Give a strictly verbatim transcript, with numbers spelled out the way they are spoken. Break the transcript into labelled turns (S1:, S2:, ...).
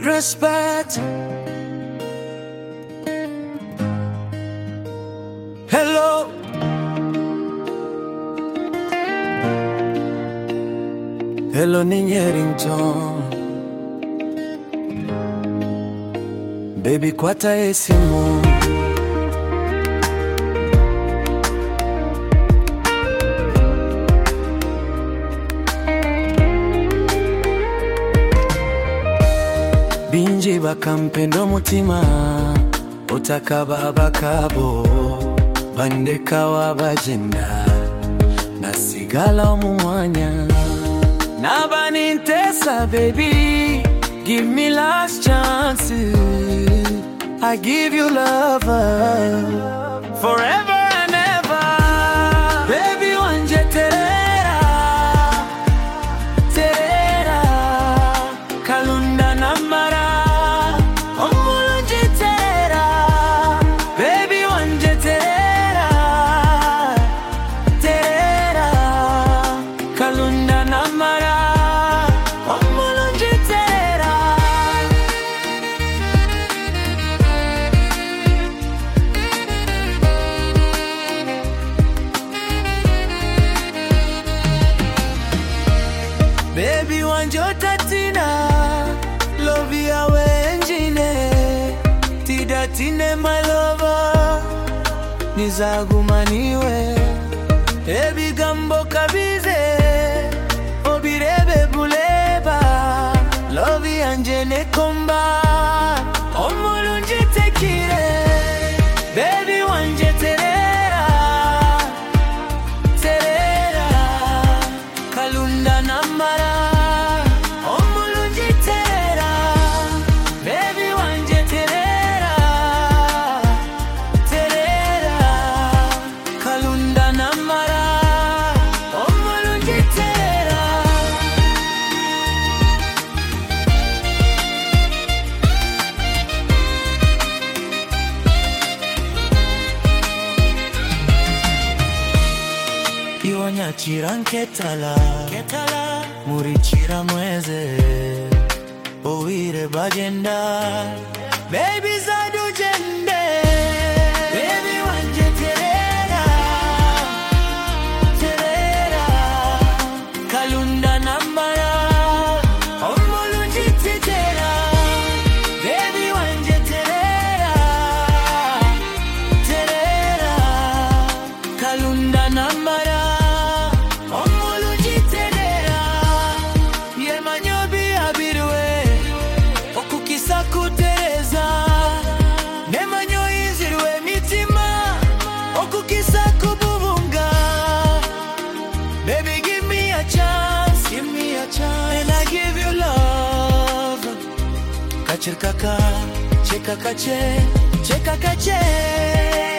S1: respect. Hello. Hello ni Nyerington. Baby kwata esimu. Binji bakampendo mutima otakaba bakabo bandeka wabagenda nasigala omumwanya nabanintesa baby, give me last chance. I give you love forever and ever. Baby wanje terera terera kalunda namara omulungi terera. Baby wanje terera terera kalunda namara omulungi terera. Baby wanje otatina love yawe engine tidatine my lover nizagumaniwe ebigambo kabize obirebe buleba love yanje nekomba omulungi tekire. Baby wanje terera terera kalunda namara omulungi terera. Baby wanje terera terera kalunda namara omulungi terera. Iwanya chiranketala ketala murichira mweze oire bagenda baby zadu jende. Baby wanje terera terera kalunda namara omulungi terera. Baby wanje terera terera kalunda namara omulungi terera. Yemanyobi abirwe okukisa kutereza nemanyo izirwe mitima okukisa kububunga. Baby give me a chance, give me a chance, and I give you love. Kachir kaka cheka kache cheka kache